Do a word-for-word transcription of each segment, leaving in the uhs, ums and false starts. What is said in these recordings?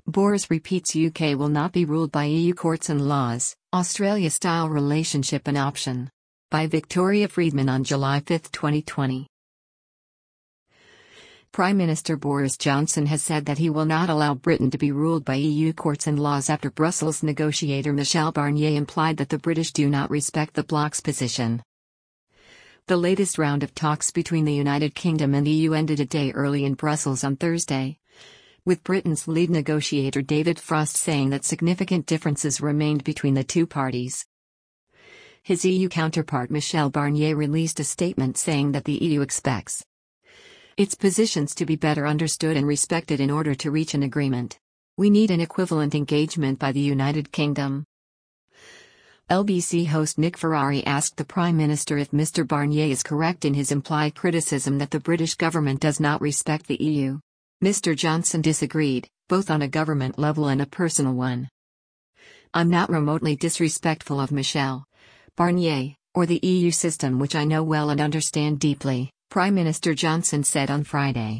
Boris repeats U K will not be ruled by E U courts and laws, Australia-style relationship an option. By Victoria Friedman on July fifth twenty twenty. Prime Minister Boris Johnson has said that he will not allow Britain to be ruled by E U courts and laws after Brussels negotiator Michel Barnier implied that the British do not respect the bloc's position. The latest round of talks between the United Kingdom and the E U ended a day early in Brussels on Thursday, with Britain's lead negotiator David Frost saying that significant differences remained between the two parties. His E U counterpart Michel Barnier released a statement saying that the E U expects its positions to be better understood and respected in order to reach an agreement. We need an equivalent engagement by the United Kingdom. L B C host Nick Ferrari asked the Prime Minister if Mister Barnier is correct in his implied criticism that the British government does not respect the E U. Mister Johnson disagreed, both on a government level and a personal one. I'm not remotely disrespectful of Michel Barnier, or the E U system which I know well and understand deeply, Prime Minister Johnson said on Friday.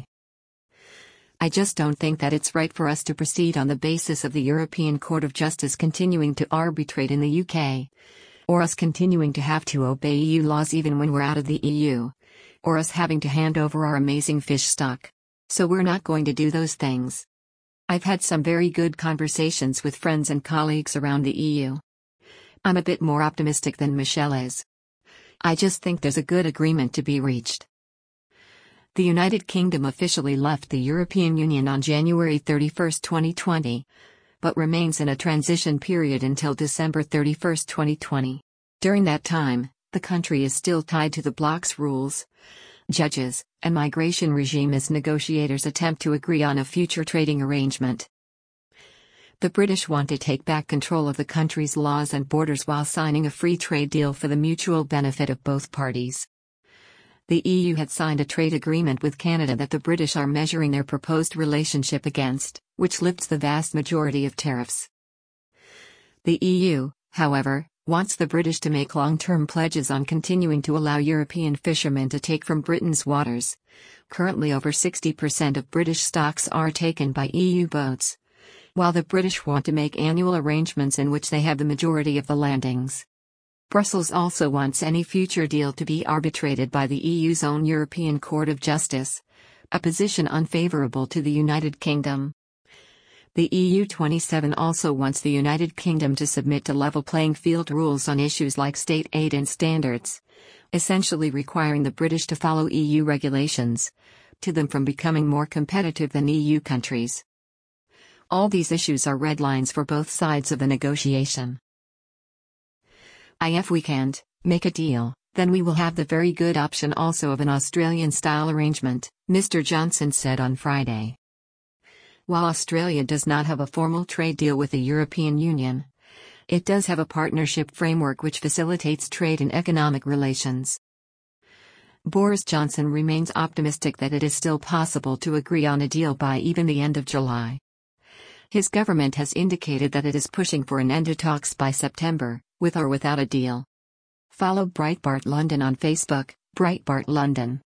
I just don't think that it's right for us to proceed on the basis of the European Court of Justice continuing to arbitrate in the U K, or us continuing to have to obey E U laws even when we're out of the E U, or us having to hand over our amazing fish stock. So we're not going to do those things. I've had some very good conversations with friends and colleagues around the E U. I'm a bit more optimistic than Michel is. I just think there's a good agreement to be reached. The United Kingdom officially left the European Union on January thirty-first twenty twenty, but remains in a transition period until December thirty-first twenty twenty. During that time, the country is still tied to the bloc's rules, judges, and migration regime as negotiators attempt to agree on a future trading arrangement. The British want to take back control of the country's laws and borders while signing a free trade deal for the mutual benefit of both parties. The E U had signed a trade agreement with Canada that the British are measuring their proposed relationship against, which lifts the vast majority of tariffs. The E U, however, wants the British to make long-term pledges on continuing to allow European fishermen to take from Britain's waters. Currently over sixty percent of British stocks are taken by E U boats, while the British want to make annual arrangements in which they have the majority of the landings. Brussels also wants any future deal to be arbitrated by the E U's own European Court of Justice, a position unfavorable to the United Kingdom. The E U twenty-seven also wants the United Kingdom to submit to level playing field rules on issues like state aid and standards, essentially requiring the British to follow E U regulations, to them from becoming more competitive than E U countries. All these issues are red lines for both sides of the negotiation. If we can't make a deal, then we will have the very good option also of an Australian-style arrangement, Mister Johnson said on Friday. While Australia does not have a formal trade deal with the European Union, it does have a partnership framework which facilitates trade and economic relations. Boris Johnson remains optimistic that it is still possible to agree on a deal by even the end of July. His government has indicated that it is pushing for an end to talks by September, with or without a deal. Follow Breitbart London on Facebook, Breitbart London.